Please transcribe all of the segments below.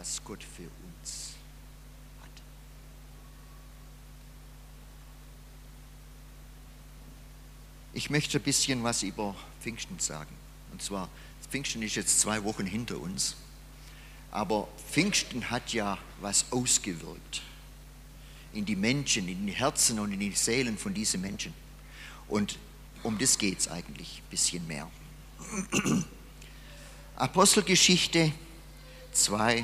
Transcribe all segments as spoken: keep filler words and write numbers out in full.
was Gott für uns hat. Ich möchte ein bisschen was über Pfingsten sagen. Und zwar, Pfingsten ist jetzt zwei Wochen hinter uns. Aber Pfingsten hat ja was ausgewirkt in die Menschen, in die Herzen und in die Seelen von diesen Menschen. Und um das geht es eigentlich ein bisschen mehr. Apostelgeschichte zwei,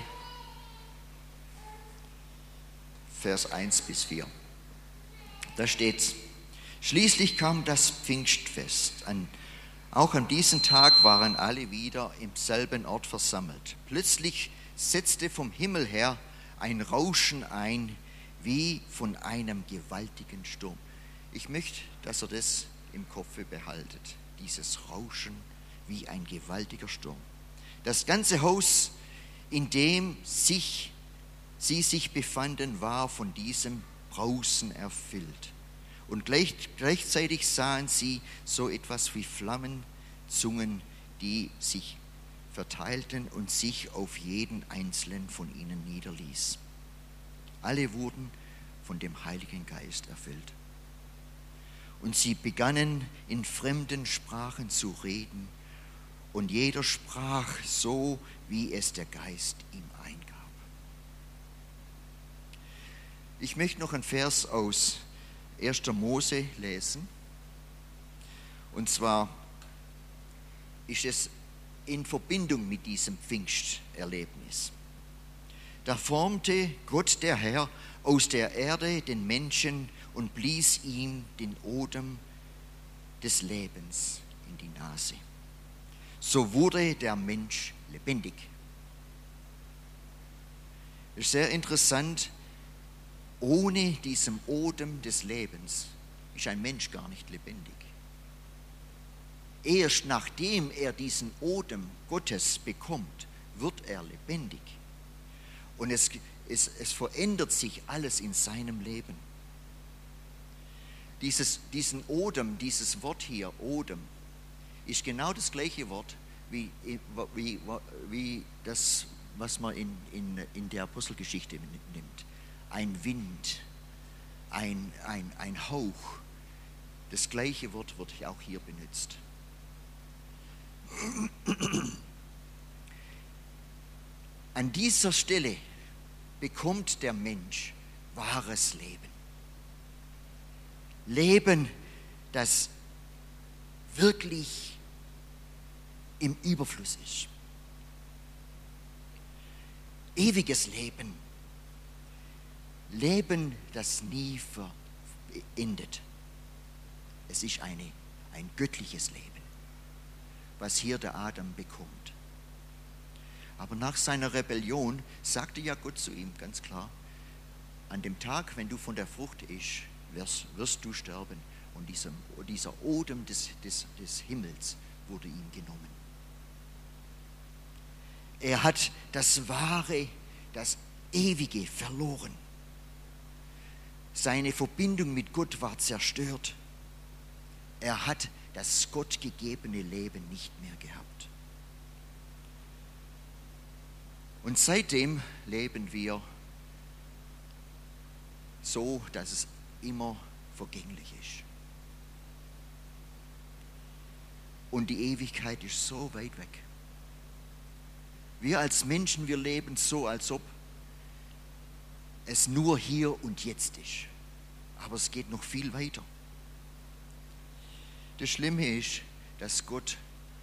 Vers eins bis vier. Da steht: Schließlich kam das Pfingstfest. An, auch an diesem Tag waren alle wieder im selben Ort versammelt. Plötzlich setzte vom Himmel her ein Rauschen ein, wie von einem gewaltigen Sturm. Ich möchte, dass ihr das im Kopf behaltet. Dieses Rauschen wie ein gewaltiger Sturm. Das ganze Haus, in dem sich, sie sich befanden, war von diesem Brausen erfüllt. Und gleich, gleichzeitig sahen sie so etwas wie Flammenzungen, die sich verteilten und sich auf jeden einzelnen von ihnen niederließ. Alle wurden von dem Heiligen Geist erfüllt. Und sie begannen in fremden Sprachen zu reden, und jeder sprach so, wie es der Geist ihm eingab. Ich möchte noch einen Vers aus erster Mose lesen. Und zwar ist es in Verbindung mit diesem Pfingsterlebnis. Da formte Gott der Herr aus der Erde den Menschen und blies ihm den Odem des Lebens in die Nase. So wurde der Mensch lebendig. Es ist sehr interessant, ohne diesen Odem des Lebens ist ein Mensch gar nicht lebendig. Erst nachdem er diesen Odem Gottes bekommt, wird er lebendig. Und es, es, es verändert sich alles in seinem Leben. Dieses, diesen Odem, dieses Wort hier, Odem, ist genau das gleiche Wort wie, wie, wie das, was man in, in, in der Apostelgeschichte nimmt. Ein Wind, ein, ein, ein Hauch. Das gleiche Wort wird auch hier benutzt. An dieser Stelle bekommt der Mensch wahres Leben. Leben, das wirklich im Überfluss ist. Ewiges Leben. Leben, das nie verendet. Es ist eine, ein göttliches Leben, was hier der Adam bekommt. Aber nach seiner Rebellion sagte ja Gott zu ihm ganz klar: An dem Tag, wenn du von der Frucht isst, wirst, wirst du sterben. Und dieser, dieser Odem des, des, des Himmels wurde ihm genommen. Er hat das Wahre, das Ewige verloren. Seine Verbindung mit Gott war zerstört. Er hat das Gott gegebene Leben nicht mehr gehabt. Und seitdem leben wir so, dass es immer vergänglich ist. Und die Ewigkeit ist so weit weg. Wir als Menschen, wir leben so, als ob es nur hier und jetzt ist. Aber es geht noch viel weiter. Das Schlimme ist, dass Gott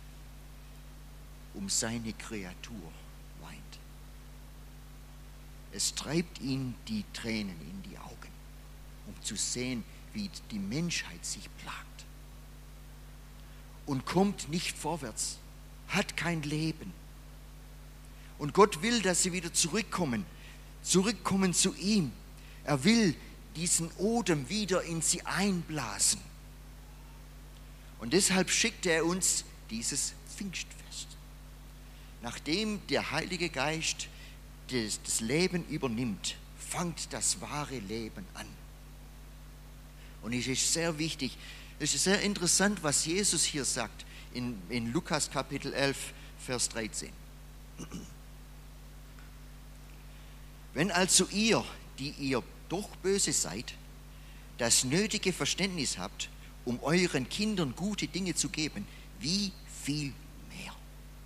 um seine Kreatur weint. Es treibt ihn die Tränen in die Augen, um zu sehen, wie die Menschheit sich plagt. Und kommt nicht vorwärts, hat kein Leben. Und Gott will, dass sie wieder zurückkommen, zurückkommen zu ihm. Er will diesen Odem wieder in sie einblasen. Und deshalb schickt er uns dieses Pfingstfest. Nachdem der Heilige Geist das, das Leben übernimmt, fängt das wahre Leben an. Und es ist sehr wichtig, es ist sehr interessant, was Jesus hier sagt in, in Lukas Kapitel elf, Vers dreizehn. Wenn also ihr, die ihr doch böse seid, das nötige Verständnis habt, um euren Kindern gute Dinge zu geben, wie viel mehr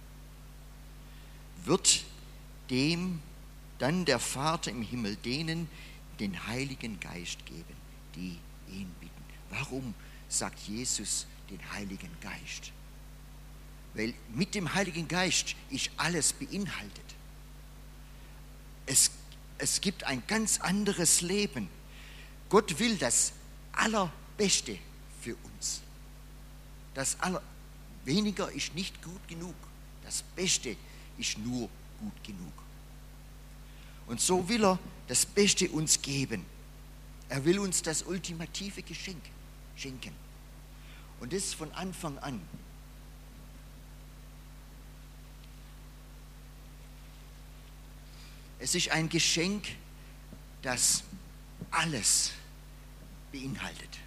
wird dem dann der Vater im Himmel denen den Heiligen Geist geben, die ihn bitten. Warum sagt Jesus den Heiligen Geist? Weil mit dem Heiligen Geist ist alles beinhaltet. Es, es gibt ein ganz anderes Leben. Gott will das Allerbeste für uns. Das Aller, weniger ist nicht gut genug. Das Beste ist nur gut genug. Und so will er das Beste uns geben. Er will uns das ultimative Geschenk schenken. Und das von Anfang an. Es ist ein Geschenk, das alles beinhaltet.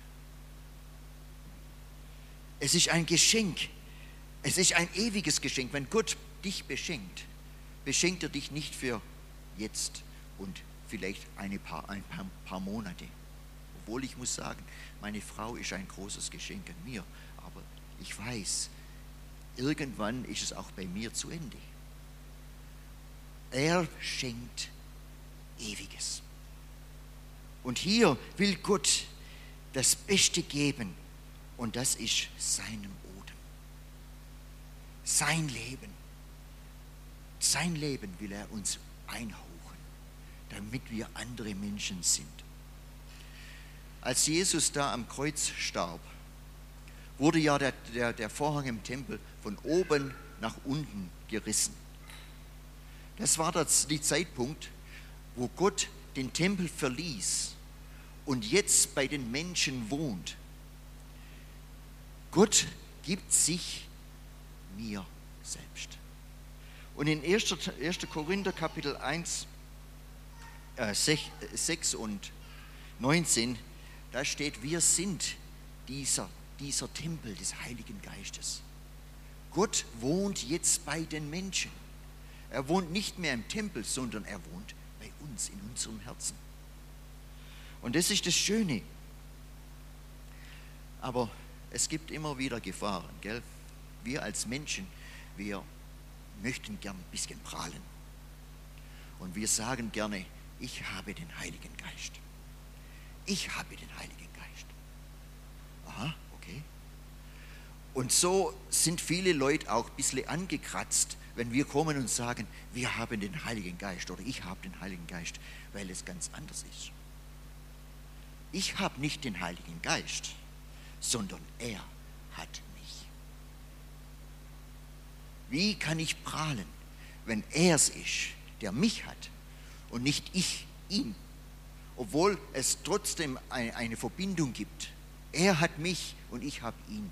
Es ist ein Geschenk, es ist ein ewiges Geschenk. Wenn Gott dich beschenkt, beschenkt er dich nicht für jetzt und vielleicht eine paar, ein paar, paar Monate. Obwohl ich muss sagen, meine Frau ist ein großes Geschenk an mir. Aber ich weiß, irgendwann ist es auch bei mir zu Ende. Er schenkt Ewiges. Und hier will Gott das Beste geben. Und das ist seinem Odem. Sein Leben. Sein Leben will er uns einhauchen, damit wir andere Menschen sind. Als Jesus da am Kreuz starb, wurde ja der, der, der Vorhang im Tempel von oben nach unten gerissen. Das war das, der Zeitpunkt, wo Gott den Tempel verließ und jetzt bei den Menschen wohnt. Gott gibt sich mir selbst. Und in erster Korinther Kapitel eins, äh, sechs und neunzehn, da steht, wir sind dieser, dieser Tempel des Heiligen Geistes. Gott wohnt jetzt bei den Menschen. Er wohnt nicht mehr im Tempel, sondern er wohnt bei uns, in unserem Herzen. Und das ist das Schöne. Aber es gibt immer wieder Gefahren, gell? Wir als Menschen, wir möchten gern ein bisschen prahlen. Und wir sagen gerne, ich habe den Heiligen Geist. Ich habe den Heiligen Geist. Aha, okay. Und so sind viele Leute auch ein bisschen angekratzt, wenn wir kommen und sagen, wir haben den Heiligen Geist oder ich habe den Heiligen Geist, weil es ganz anders ist. Ich habe nicht den Heiligen Geist, sondern er hat mich. Wie kann ich prahlen, wenn er es ist, der mich hat und nicht ich ihn? Obwohl es trotzdem eine, eine Verbindung gibt. Er hat mich und ich habe ihn.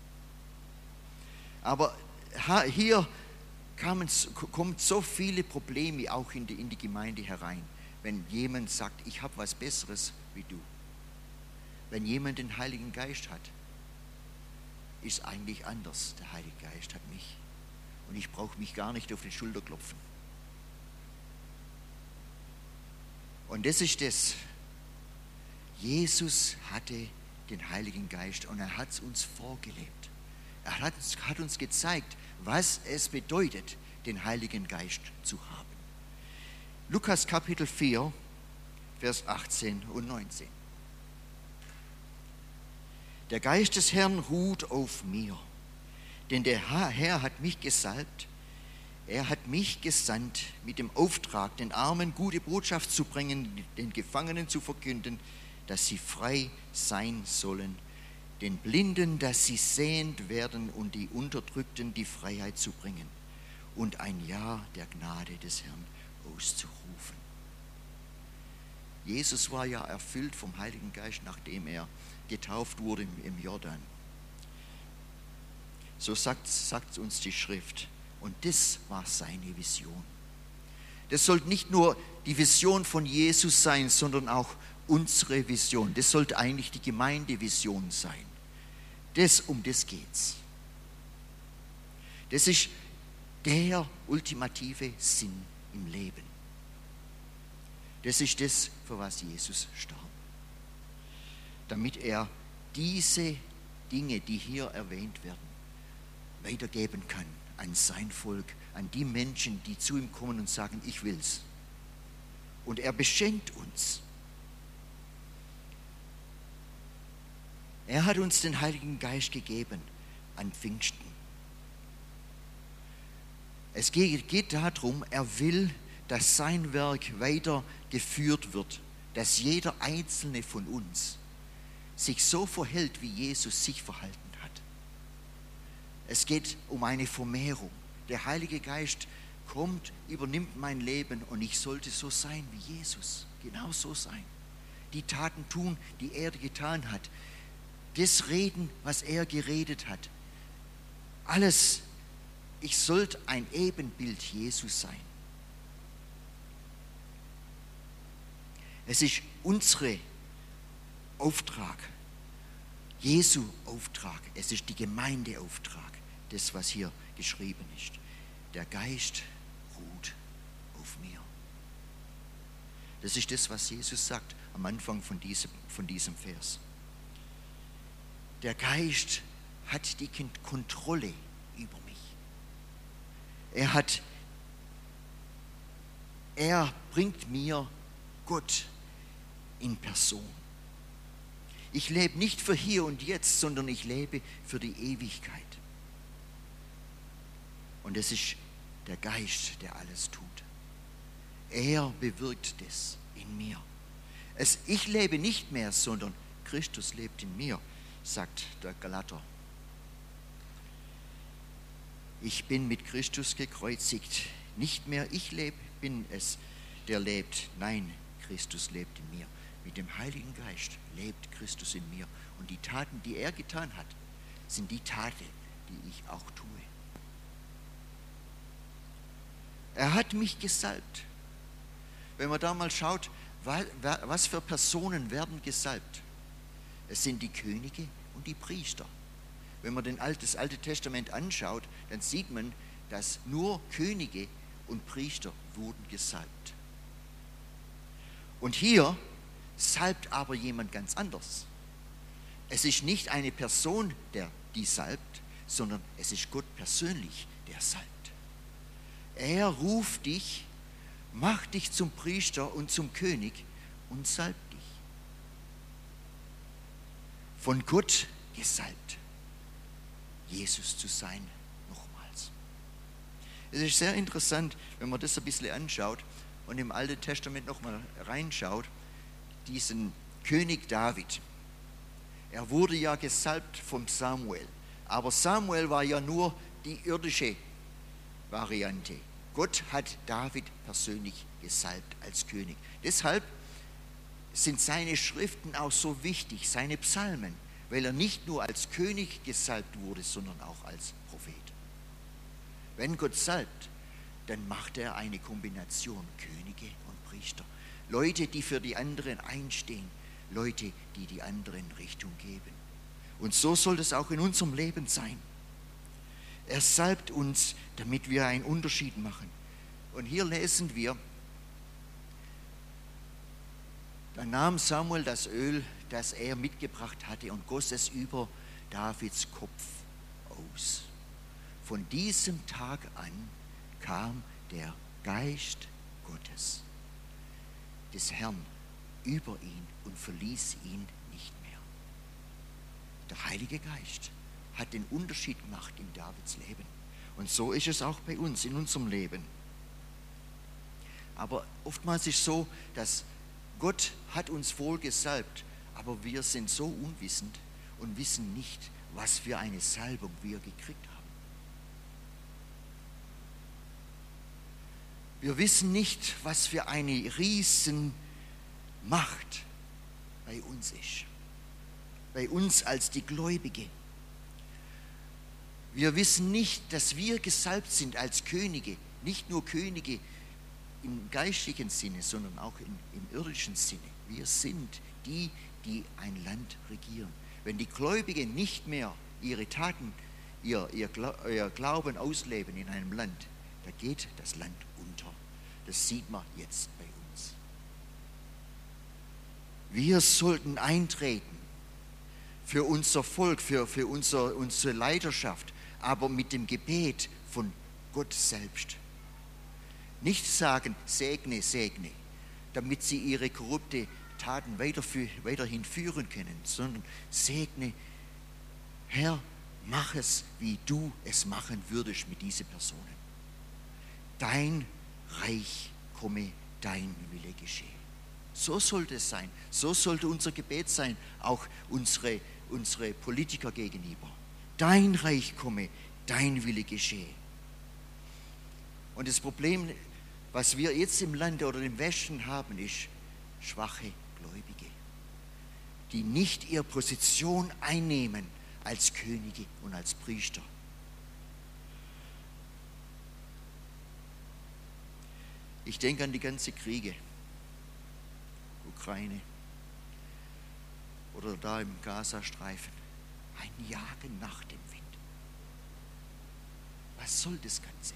Aber hier kamen, kommen so viele Probleme auch in die, in die Gemeinde herein, wenn jemand sagt, ich habe was Besseres wie du. Wenn jemand den Heiligen Geist hat, ist eigentlich anders. Der Heilige Geist hat mich. Und ich brauche mich gar nicht auf die Schulter klopfen. Und das ist das. Jesus hatte den Heiligen Geist und er hat es uns vorgelebt. Er hat, hat uns gezeigt, was es bedeutet, den Heiligen Geist zu haben. Lukas Kapitel vier, Vers achtzehn und neunzehn. Der Geist des Herrn ruht auf mir, denn der Herr hat mich gesalbt. Er hat mich gesandt mit dem Auftrag, den Armen gute Botschaft zu bringen, den Gefangenen zu verkünden, dass sie frei sein sollen, den Blinden, dass sie sehend werden und die Unterdrückten die Freiheit zu bringen und ein Ja der Gnade des Herrn auszurufen. Jesus war ja erfüllt vom Heiligen Geist, nachdem er getauft wurde im Jordan. So sagt, sagt uns die Schrift. Und das war seine Vision. Das sollte nicht nur die Vision von Jesus sein, sondern auch unsere Vision. Das sollte eigentlich die Gemeindevision sein. Das, um das geht's. Das ist der ultimative Sinn im Leben. Das ist das, für was Jesus starb. Damit er diese Dinge, die hier erwähnt werden, weitergeben kann an sein Volk, an die Menschen, die zu ihm kommen und sagen, ich will's. Und er beschenkt uns. Er hat uns den Heiligen Geist gegeben an Pfingsten. Es geht, geht darum, er will, dass sein Werk weitergeführt wird, dass jeder einzelne von uns sich so verhält, wie Jesus sich verhalten hat. Es geht um eine Vermehrung. Der Heilige Geist kommt, übernimmt mein Leben und ich sollte so sein wie Jesus. Genau so sein. Die Taten tun, die er getan hat. Das Reden, was er geredet hat. Alles, ich sollte ein Ebenbild Jesus sein. Es ist unsere Auftrag, Jesu Auftrag, es ist die Gemeindeauftrag, das, was hier geschrieben ist. Der Geist ruht auf mir. Das ist das, was Jesus sagt am Anfang von diesem, von diesem Vers. Der Geist hat die Kontrolle über mich. Er hat, er bringt mir Gott in Person. Ich lebe nicht für hier und jetzt, sondern ich lebe für die Ewigkeit. Und es ist der Geist, der alles tut. Er bewirkt das in mir. Es, ich lebe nicht mehr, sondern Christus lebt in mir, sagt der Galater. Ich bin mit Christus gekreuzigt. Nicht mehr ich lebe, bin es, der lebt. Nein, Christus lebt in mir. Mit dem Heiligen Geist lebt Christus in mir. Und die Taten, die er getan hat, sind die Taten, die ich auch tue. Er hat mich gesalbt. Wenn man da mal schaut, was für Personen werden gesalbt? Es sind die Könige und die Priester. Wenn man das Alte Testament anschaut, dann sieht man, dass nur Könige und Priester wurden gesalbt. Und hier salbt aber jemand ganz anders. Es ist nicht eine Person, der die salbt, sondern es ist Gott persönlich, der salbt. Er ruft dich, macht dich zum Priester und zum König und salbt dich. Von Gott gesalbt, Jesus zu sein, nochmals. Es ist sehr interessant, wenn man das ein bisschen anschaut und im Alten Testament nochmal reinschaut, diesen König David. Er wurde ja gesalbt vom Samuel, aber Samuel war ja nur die irdische Variante. Gott hat David persönlich gesalbt als König. Deshalb sind seine Schriften auch so wichtig, seine Psalmen, weil er nicht nur als König gesalbt wurde, sondern auch als Prophet. Wenn Gott salbt, dann macht er eine Kombination Könige und Priester. Leute, die für die anderen einstehen, Leute, die die anderen Richtung geben. Und so soll es auch in unserem Leben sein. Er salbt uns, damit wir einen Unterschied machen. Und hier lesen wir, da nahm Samuel das Öl, das er mitgebracht hatte, und goss es über Davids Kopf aus. Von diesem Tag an kam der Geist Gottes, des Herrn, über ihn und verließ ihn nicht mehr. Der Heilige Geist hat den Unterschied gemacht in Davids Leben. Und so ist es auch bei uns, in unserem Leben. Aber oftmals ist es so, dass Gott hat uns wohl gesalbt, aber wir sind so unwissend und wissen nicht, was für eine Salbung wir gekriegt haben. Wir wissen nicht, was für eine Riesenmacht bei uns ist. Bei uns als die Gläubige. Wir wissen nicht, dass wir gesalbt sind als Könige, nicht nur Könige im geistlichen Sinne, sondern auch in, im irdischen Sinne. Wir sind die, die ein Land regieren. Wenn die Gläubigen nicht mehr ihre Taten, ihr, ihr, ihr Glauben ausleben in einem Land, da geht das Land unter. Das sieht man jetzt bei uns. Wir sollten eintreten für unser Volk, für, für unser, unsere Leiterschaft, aber mit dem Gebet von Gott selbst. Nicht sagen, segne, segne, damit sie ihre korrupte Taten weiterhin führen können, sondern segne, Herr, mach es, wie du es machen würdest mit diesen Personen. Dein Reich komme, dein Wille geschehe. So sollte es sein. So sollte unser Gebet sein, auch unsere, unsere Politiker gegenüber. Dein Reich komme, dein Wille geschehe. Und das Problem, was wir jetzt im Lande oder im Westen haben, ist schwache Gläubige, die nicht ihre Position einnehmen als Könige und als Priester. Ich denke an die ganzen Kriege, Ukraine oder da im Gazastreifen, ein Jagen nach dem Wind. Was soll das Ganze?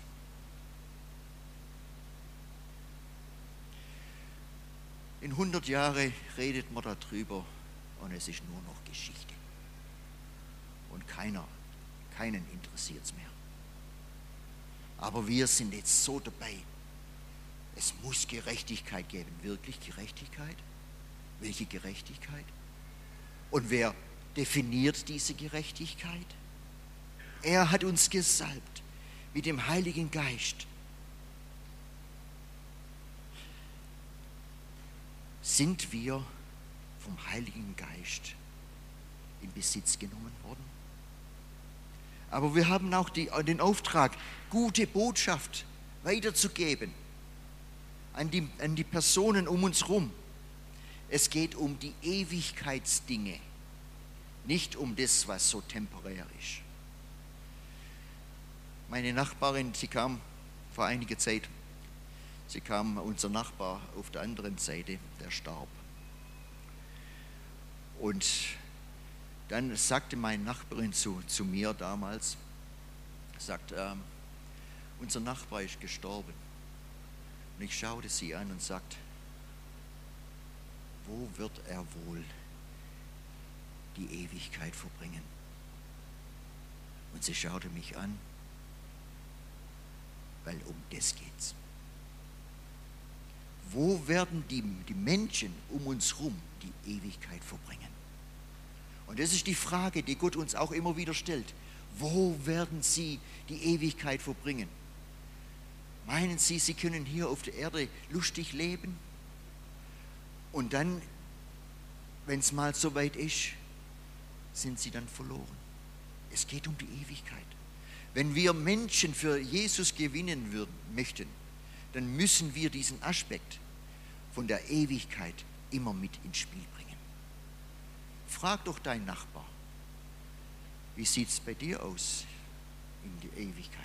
In hundert Jahren redet man darüber und es ist nur noch Geschichte. Und keiner, keinen interessiert es mehr. Aber wir sind jetzt so dabei. Es muss Gerechtigkeit geben. Wirklich Gerechtigkeit? Welche Gerechtigkeit? Und wer definiert diese Gerechtigkeit? Er hat uns gesalbt mit dem Heiligen Geist. Sind wir vom Heiligen Geist in Besitz genommen worden? Aber wir haben auch die, den Auftrag, gute Botschaft weiterzugeben an die, an die Personen um uns herum. Es geht um die Ewigkeitsdinge, nicht um das, was so temporär ist. Meine Nachbarin, sie kam vor einiger Zeit, sie kam, unser Nachbar auf der anderen Seite, der starb. Und dann sagte meine Nachbarin zu, zu mir damals, sagt, ähm, unser Nachbar ist gestorben. Und ich schaute sie an und sagte, wo wird er wohl die Ewigkeit verbringen? Und sie schaute mich an, weil um das geht's. Wo werden die, die Menschen um uns herum die Ewigkeit verbringen? Und das ist die Frage, die Gott uns auch immer wieder stellt. Wo werden sie die Ewigkeit verbringen? Meinen Sie, Sie können hier auf der Erde lustig leben? Und dann, wenn es mal so weit ist, sind Sie dann verloren. Es geht um die Ewigkeit. Wenn wir Menschen für Jesus gewinnen würden, möchten, dann müssen wir diesen Aspekt von der Ewigkeit immer mit ins Spiel bringen. Frag doch deinen Nachbar, wie sieht es bei dir aus in der Ewigkeit?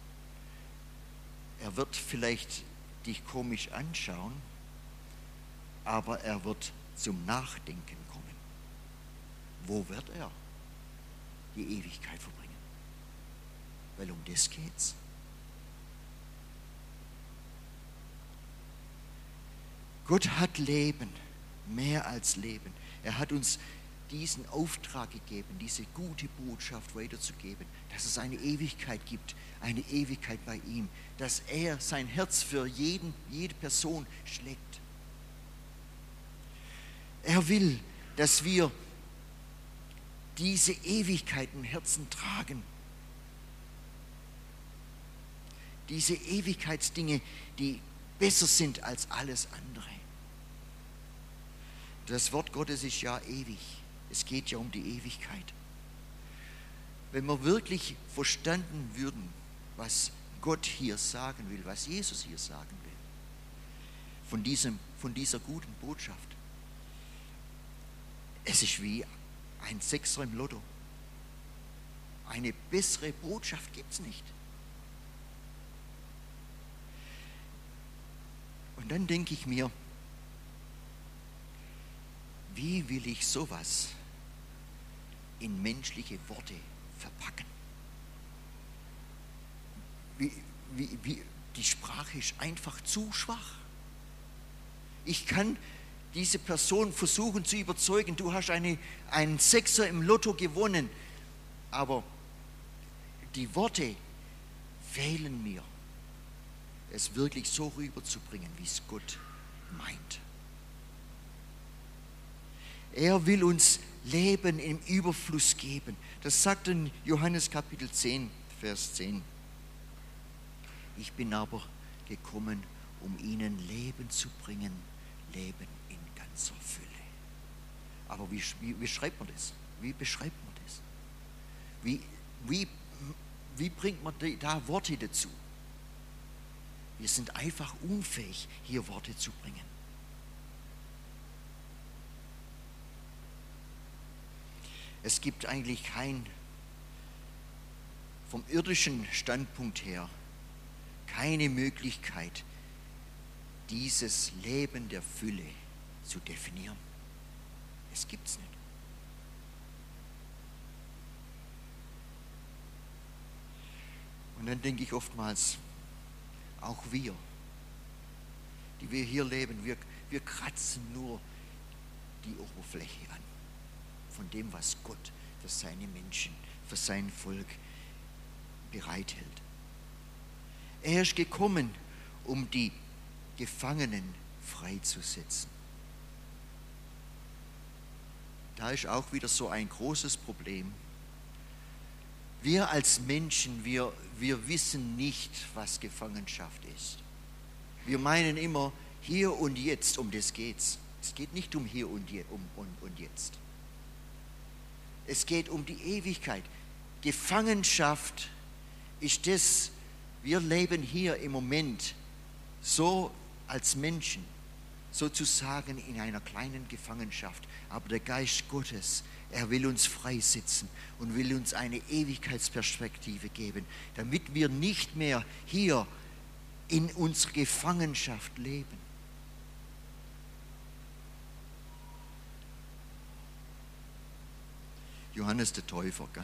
Er wird vielleicht dich komisch anschauen, aber er wird zum Nachdenken kommen. Wo wird er die Ewigkeit verbringen? Weil um das geht's. Gott hat Leben, mehr als Leben. Er hat uns diesen Auftrag gegeben, diese gute Botschaft weiterzugeben, dass es eine Ewigkeit gibt, eine Ewigkeit bei ihm, dass er sein Herz für jeden, jede Person schlägt. Er will, dass wir diese Ewigkeit im Herzen tragen. Diese Ewigkeitsdinge, die besser sind als alles andere. Das Wort Gottes ist ja ewig. Es geht ja um die Ewigkeit. Wenn wir wirklich verstanden würden, was Gott hier sagen will, was Jesus hier sagen will, von, diesem, von dieser guten Botschaft, es ist wie ein Sechser im Lotto. Eine bessere Botschaft gibt es nicht. Und dann denke ich mir, wie will ich sowas in menschliche Worte verpacken? Wie, wie, wie, die Sprache ist einfach zu schwach. Ich kann diese Person versuchen zu überzeugen, du hast eine, einen Sechser im Lotto gewonnen, aber die Worte fehlen mir, es wirklich so rüberzubringen, wie es Gott meint. Er will uns Leben im Überfluss geben. Das sagt in Johannes Kapitel zehn, Vers zehn. Ich bin aber gekommen, um ihnen Leben zu bringen, Leben in ganzer Fülle. Aber wie, wie, wie schreibt man das? Wie beschreibt man das? Wie, wie, wie bringt man da Worte dazu? Wir sind einfach unfähig, hier Worte zu bringen. Es gibt eigentlich kein, vom irdischen Standpunkt her, keine Möglichkeit, dieses Leben der Fülle zu definieren. Es gibt es nicht. Und dann denke ich oftmals, auch wir, die wir hier leben, wir, wir kratzen nur die Oberfläche an von dem, was Gott für seine Menschen, für sein Volk bereithält. Er ist gekommen, um die Gefangenen freizusetzen. Da ist auch wieder so ein großes Problem. Wir als Menschen, wir, wir wissen nicht, was Gefangenschaft ist. Wir meinen immer, hier und jetzt, um das geht's. Es geht nicht um hier und, je, um, und, und jetzt. Es geht um die Ewigkeit. Gefangenschaft ist das, wir leben hier im Moment so als Menschen, sozusagen in einer kleinen Gefangenschaft. Aber der Geist Gottes, er will uns freisetzen und will uns eine Ewigkeitsperspektive geben, damit wir nicht mehr hier in unserer Gefangenschaft leben. Johannes der Täufer, gell?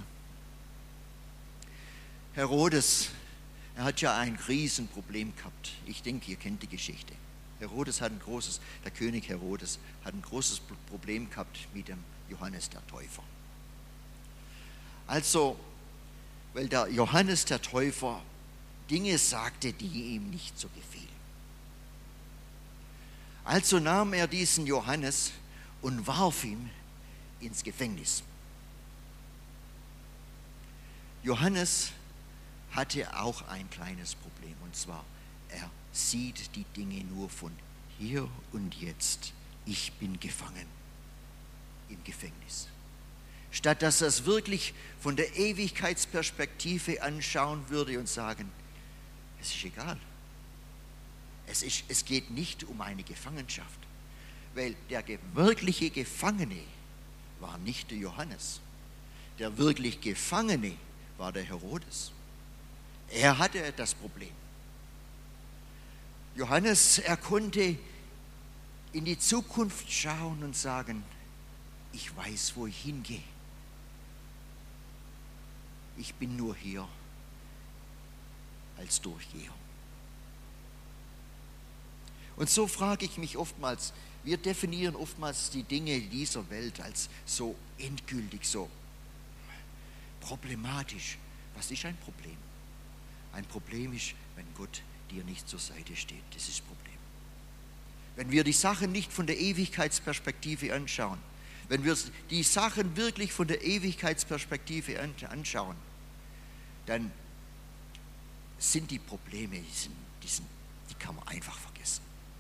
Herodes, er hat ja ein Riesenproblem gehabt. Ich denke, ihr kennt die Geschichte. Herodes hat ein großes, der König Herodes hat ein großes Problem gehabt mit dem Johannes der Täufer. Also, weil der Johannes der Täufer Dinge sagte, die ihm nicht so gefielen. Also nahm er diesen Johannes und warf ihn ins Gefängnis. Johannes hatte auch ein kleines Problem, und zwar, er sieht die Dinge nur von hier und jetzt. Ich bin gefangen im Gefängnis. Statt dass er es wirklich von der Ewigkeitsperspektive anschauen würde und sagen, es ist egal. Es, ist, es geht nicht um eine Gefangenschaft, weil der wirkliche Gefangene war nicht der Johannes. Der wirklich Gefangene war der Herodes. Er hatte das Problem. Johannes, er konnte in die Zukunft schauen und sagen, ich weiß, wo ich hingehe. Ich bin nur hier als Durchgeher. Und so frage ich mich oftmals, wir definieren oftmals die Dinge dieser Welt als so endgültig, so problematisch. Was ist ein Problem? Ein Problem ist, wenn Gott dir nicht zur Seite steht. Das ist das Problem. Wenn wir die Sachen nicht von der Ewigkeitsperspektive anschauen, wenn wir die Sachen wirklich von der Ewigkeitsperspektive anschauen, dann sind die Probleme, die, sind, die, sind, die kann man einfach vergessen.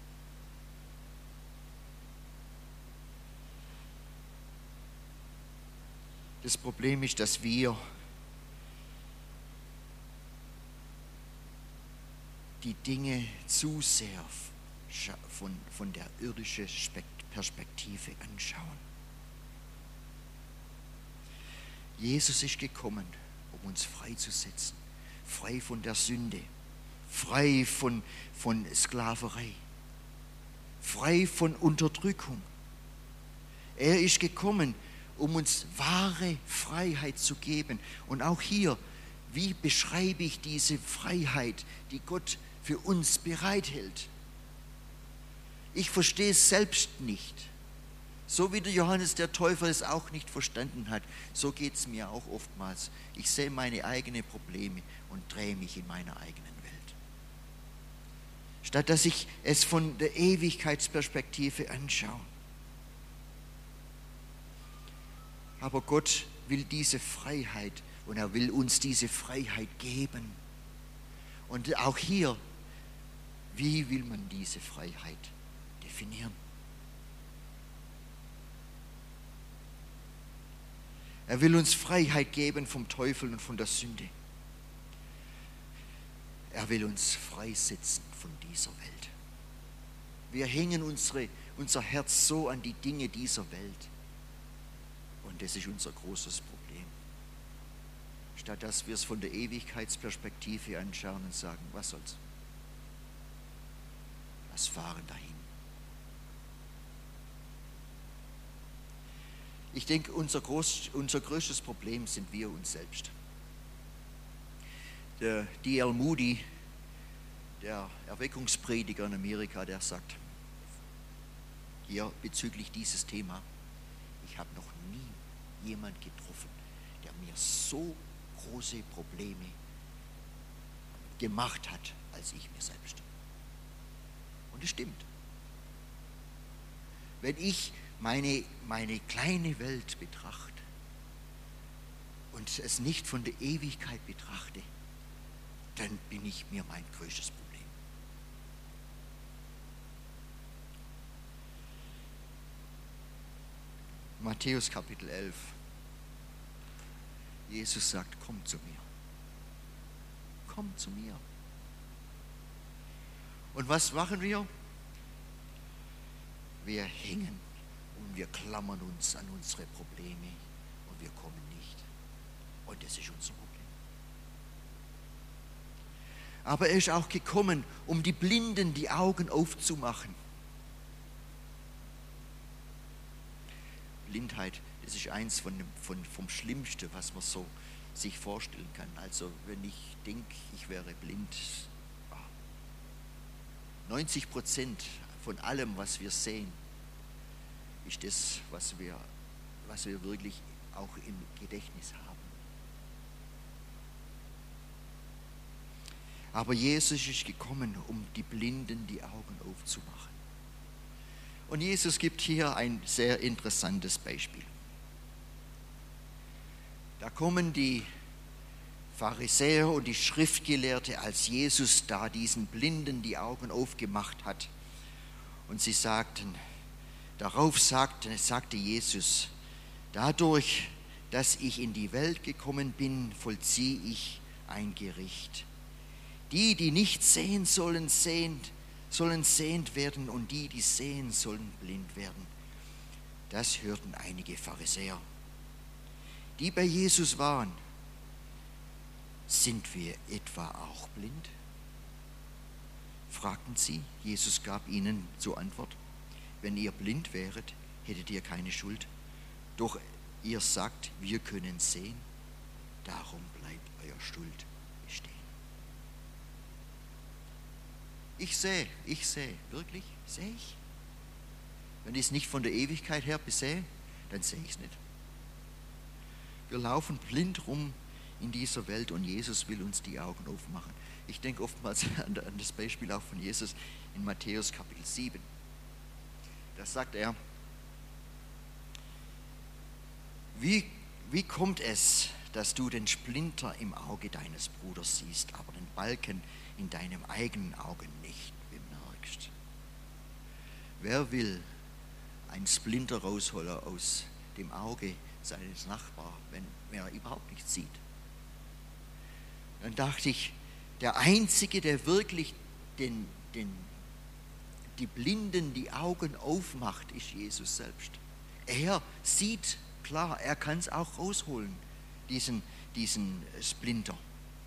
Das Problem ist, dass wir die Dinge zu sehr von, von der irdischen Perspektive anschauen. Jesus ist gekommen, um uns freizusetzen, frei von der Sünde, frei von, von Sklaverei, frei von Unterdrückung. Er ist gekommen, um uns wahre Freiheit zu geben. Und auch hier, wie beschreibe ich diese Freiheit, die Gott für uns bereithält? Ich verstehe es selbst nicht. So wie der Johannes der Täufer es auch nicht verstanden hat, so geht es mir auch oftmals. Ich sehe meine eigenen Probleme und drehe mich in meiner eigenen Welt. Statt dass ich es von der Ewigkeitsperspektive anschaue. Aber Gott will diese Freiheit und er will uns diese Freiheit geben. Und auch hier, wie will man diese Freiheit definieren? Er will uns Freiheit geben vom Teufel und von der Sünde. Er will uns freisetzen von dieser Welt. Wir hängen unsere, unser Herz so an die Dinge dieser Welt. Und das ist unser großes Problem. Statt dass wir es von der Ewigkeitsperspektive anschauen und sagen, was soll's? Lass fahren dahin. Ich denke, unser, groß, unser größtes Problem sind wir uns selbst. Der D L Moody, der Erweckungsprediger in Amerika, der sagt hier bezüglich dieses Thema, ich habe noch nie jemand getroffen, der mir so große Probleme gemacht hat, als ich mir selbst. Und es stimmt. Wenn ich meine, meine kleine Welt betrachte und es nicht von der Ewigkeit betrachte, dann bin ich mir mein größtes Problem. Matthäus Kapitel elf. Jesus sagt, komm zu mir. Komm zu mir. Und was machen wir? Wir hängen und wir klammern uns an unsere Probleme und wir kommen nicht. Und das ist unser Problem. Aber er ist auch gekommen, um die Blinden die Augen aufzumachen. Blindheit, das ist eins von dem, von, vom Schlimmsten, was man so sich vorstellen kann. Also wenn ich denke, ich wäre blind, neunzig Prozent von allem, was wir sehen, ist das, was wir, was wir wirklich auch im Gedächtnis haben. Aber Jesus ist gekommen, um die Blinden die Augen aufzumachen. Und Jesus gibt hier ein sehr interessantes Beispiel. Da kommen die Pharisäer und die Schriftgelehrten, als Jesus da diesen Blinden die Augen aufgemacht hat. Und sie sagten, darauf sagte, sagte Jesus, dadurch, dass ich in die Welt gekommen bin, vollziehe ich ein Gericht. Die, die nicht sehen sollen, sehen, sollen sehend werden und die, die sehen, sollen blind werden. Das hörten einige Pharisäer, die bei Jesus waren. Sind wir etwa auch blind? Fragten sie. Jesus gab ihnen zur Antwort, wenn ihr blind wäret, hättet ihr keine Schuld. Doch ihr sagt, wir können sehen, darum bleibt euer Schuld bestehen. Ich sehe, ich sehe, wirklich, sehe ich. Wenn ich es nicht von der Ewigkeit her besehe, dann sehe ich es nicht. Wir laufen blind rum in dieser Welt und Jesus will uns die Augen aufmachen. Ich denke oftmals an das Beispiel auch von Jesus in Matthäus Kapitel sieben. Da sagt er, wie, wie kommt es, dass du den Splinter im Auge deines Bruders siehst, aber den Balken in deinem eigenen Auge nicht bemerkst? Wer will einen Splinter rausholen aus dem Auge seines Nachbarn, wenn, wenn er überhaupt nichts sieht? Dann dachte ich, der Einzige, der wirklich den, den, die Blinden die Augen aufmacht, ist Jesus selbst. Er sieht klar, er kann es auch rausholen, diesen, diesen Splinter.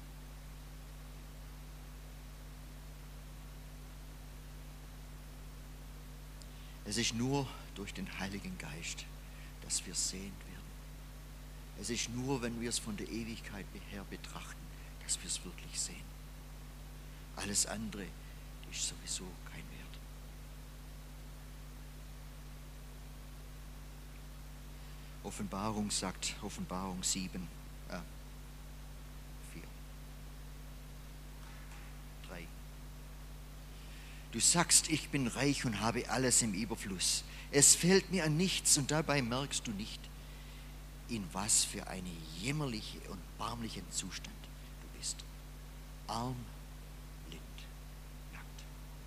Es ist nur durch den Heiligen Geist, dass wir sehend werden. Es ist nur, wenn wir es von der Ewigkeit her betrachten, dass wir es wirklich sehen. Alles andere ist sowieso kein Wert. Offenbarung sagt, Offenbarung sieben, äh, vier, drei. Du sagst, ich bin reich und habe alles im Überfluss. Es fehlt mir an nichts und dabei merkst du nicht, in was für einen jämmerlichen und barmlichen Zustand du bist. Arm, blind, nackt.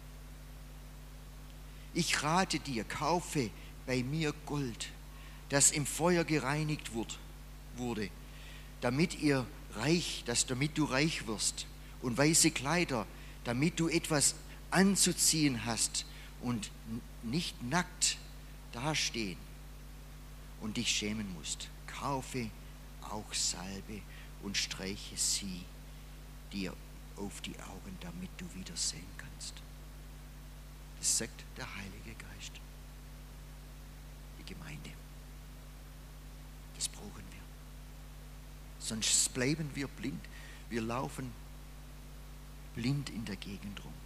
Ich rate dir, kaufe bei mir Gold, das im Feuer gereinigt wurde, damit ihr reich, dass damit du reich wirst, und weiße Kleider, damit du etwas anzuziehen hast und nicht nackt dastehen und dich schämen musst. Kaufe auch Salbe und streiche sie dir auf die Augen, damit du wieder sehen kannst. Das sagt der Heilige Geist. Die Gemeinde. Das brauchen wir. Sonst bleiben wir blind. Wir laufen blind in der Gegend rum.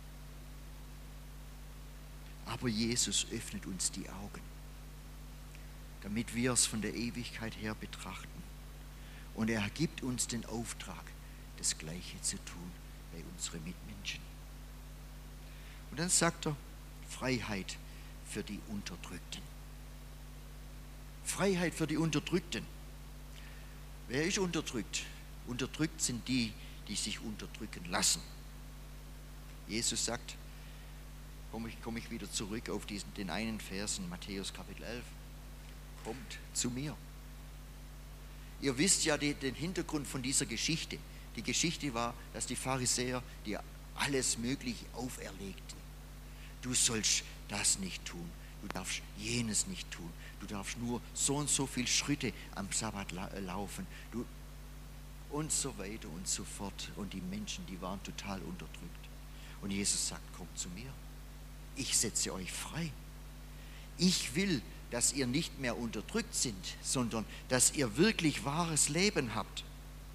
Aber Jesus öffnet uns die Augen, damit wir es von der Ewigkeit her betrachten. Und er gibt uns den Auftrag, das Gleiche zu tun bei unseren Mitmenschen. Und dann sagt er, Freiheit für die Unterdrückten. Freiheit für die Unterdrückten. Wer ist unterdrückt? Unterdrückt sind die, die sich unterdrücken lassen. Jesus sagt, komme ich, komme ich wieder zurück auf diesen, den einen Vers in Matthäus Kapitel elf. Kommt zu mir. Ihr wisst ja die, den Hintergrund von dieser Geschichte. Die Geschichte war, dass die Pharisäer dir alles Mögliche auferlegten. Du sollst das nicht tun. Du darfst jenes nicht tun. Du darfst nur so und so viele Schritte am Sabbat la- laufen. Du, und so weiter und so fort. Und die Menschen, die waren total unterdrückt. Und Jesus sagt, kommt zu mir. Ich setze euch frei. Ich will, dass ihr nicht mehr unterdrückt sind, sondern dass ihr wirklich wahres Leben habt.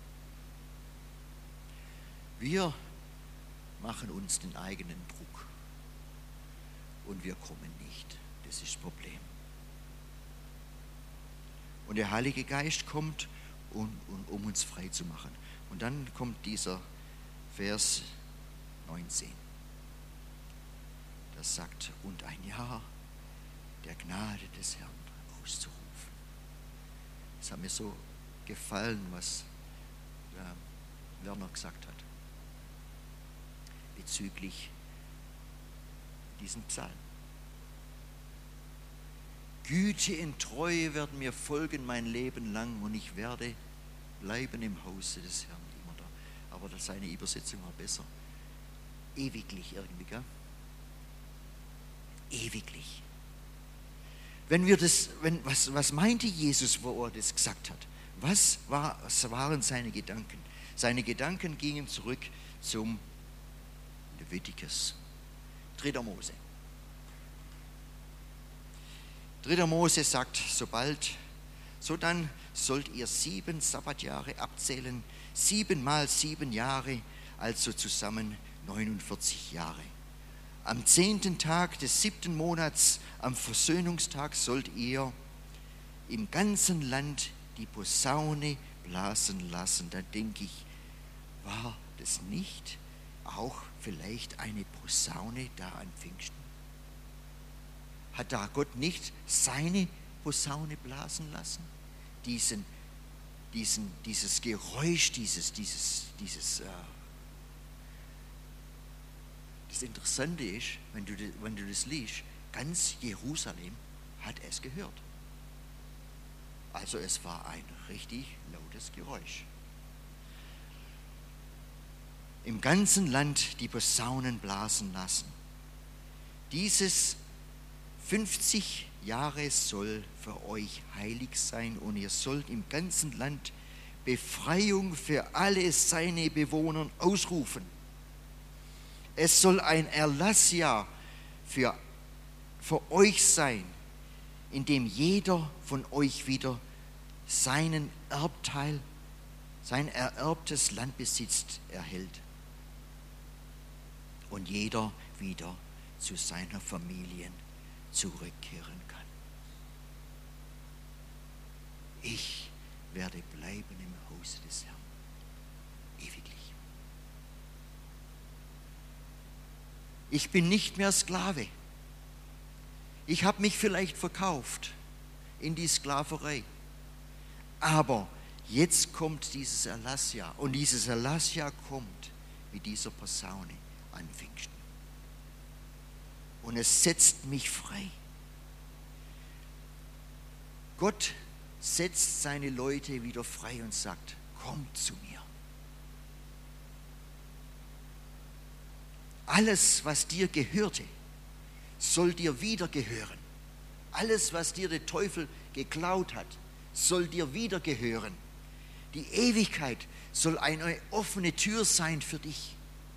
Wir machen uns den eigenen Druck und wir kommen nicht. Das ist das Problem. Und der Heilige Geist kommt, um, um, um uns frei zu machen. Und dann kommt dieser Vers neunzehn. Das sagt, und ein Jahr der Gnade des Herrn auszurufen. Es hat mir so gefallen, was äh, Werner gesagt hat bezüglich diesem Psalm. Güte und Treue werden mir folgen mein Leben lang und ich werde bleiben im Hause des Herrn immer da. Aber seine Übersetzung war besser. Ewiglich irgendwie, gell? Ewiglich. Wenn wir das, wenn, was, was meinte Jesus, wo er das gesagt hat? Was, war, was waren seine Gedanken? Seine Gedanken gingen zurück zum Levitikus. Dritter Mose. Dritter Mose sagt, sobald, so dann sollt ihr sieben Sabbatjahre abzählen, sieben mal sieben Jahre, also zusammen neunundvierzig Jahre. Am zehnten Tag des siebten Monats, am Versöhnungstag, sollt ihr im ganzen Land die Posaune blasen lassen. Da denke ich, war das nicht auch vielleicht eine Posaune da an Pfingsten? Hat da Gott nicht seine Posaune blasen lassen? Diesen, diesen, dieses Geräusch, dieses, dieses, dieses, äh das Interessante ist, wenn du, wenn du das liest, ganz Jerusalem hat es gehört. Also es war ein richtig lautes Geräusch. Im ganzen Land die Posaunen blasen lassen. Dieses fünfzig Jahre soll für euch heilig sein und ihr sollt im ganzen Land Befreiung für alle seine Bewohner ausrufen. Es soll ein Erlassjahr für, für euch sein, in dem jeder von euch wieder seinen Erbteil, sein ererbtes Landbesitz erhält und jeder wieder zu seiner Familie zurückkehren kann. Ich werde bleiben im Hause des Herrn. Ewiglich. Ich bin nicht mehr Sklave. Ich habe mich vielleicht verkauft in die Sklaverei. Aber jetzt kommt dieses Erlassjahr. Und dieses Erlassjahr kommt mit dieser Posaune an Pfingsten. Und es setzt mich frei. Gott setzt seine Leute wieder frei und sagt, kommt zu mir. Alles, was dir gehörte, soll dir wieder gehören. Alles, was dir der Teufel geklaut hat, soll dir wieder gehören. Die Ewigkeit soll eine offene Tür sein für dich.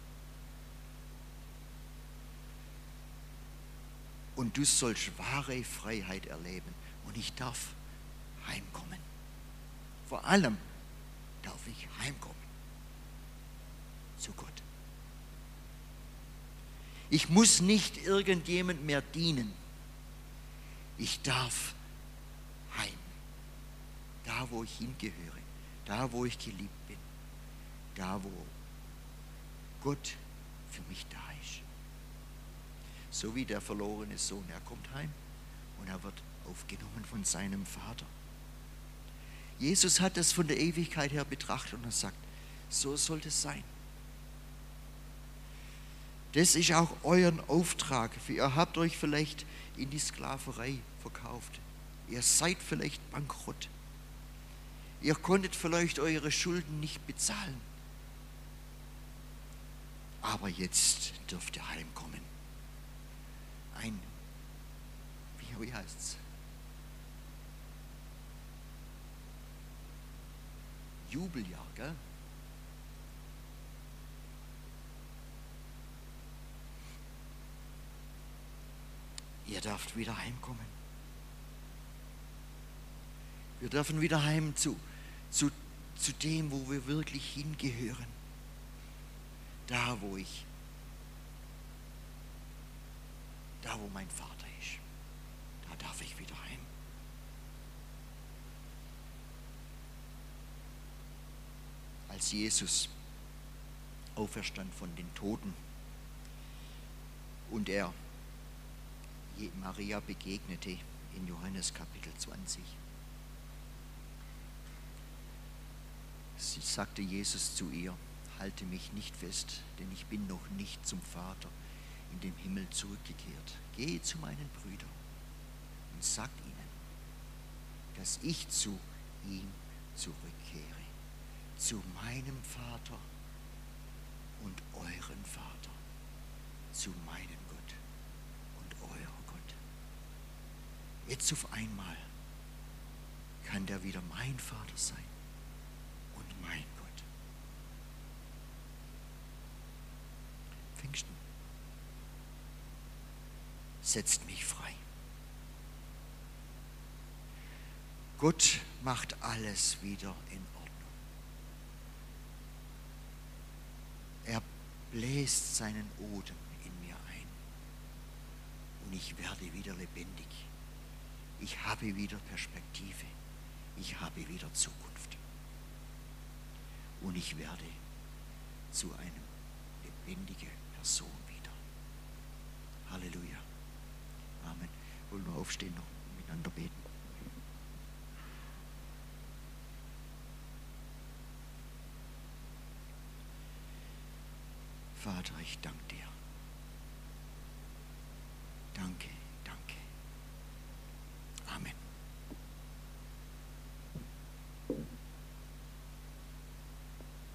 Und du sollst wahre Freiheit erleben. Und ich darf heimkommen. Vor allem darf ich heimkommen zu Gott. Ich muss nicht irgendjemand mehr dienen. Ich darf heim. Da, wo ich hingehöre. Da, wo ich geliebt bin. Da, wo Gott für mich da ist. So wie der verlorene Sohn. Er kommt heim und er wird aufgenommen von seinem Vater. Jesus hat das von der Ewigkeit her betrachtet und er sagt, so soll es sein. Das ist auch euer Auftrag. Ihr habt euch vielleicht in die Sklaverei verkauft. Ihr seid vielleicht bankrott. Ihr konntet vielleicht eure Schulden nicht bezahlen. Aber jetzt dürft ihr heimkommen. Ein, wie, wie heißt es? Jubeljahr, gell? Ihr dürft wieder heimkommen. Wir dürfen wieder heim zu, zu, zu dem, wo wir wirklich hingehören. Da, wo ich, da, wo mein Vater ist. Da darf ich wieder heim. Als Jesus auferstand von den Toten und er Maria begegnete in Johannes Kapitel zwanzig. Sie sagte Jesus zu ihr, halte mich nicht fest, denn ich bin noch nicht zum Vater in dem Himmel zurückgekehrt. Gehe zu meinen Brüdern und sag ihnen, dass ich zu ihm zurückkehre, zu meinem Vater und euren Vater, zu meinem Gott und eurer Gott. Jetzt auf einmal kann der wieder mein Vater sein und mein Gott. Pfingsten setzt mich frei. Gott macht alles wieder in Ordnung. Er bläst seinen Odem in mir ein und ich werde wieder lebendig. Ich habe wieder Perspektive. Ich habe wieder Zukunft. Und ich werde zu einer lebendigen Person wieder. Halleluja. Amen. Wollen wir aufstehen noch miteinander beten? Vater, ich danke dir. Danke.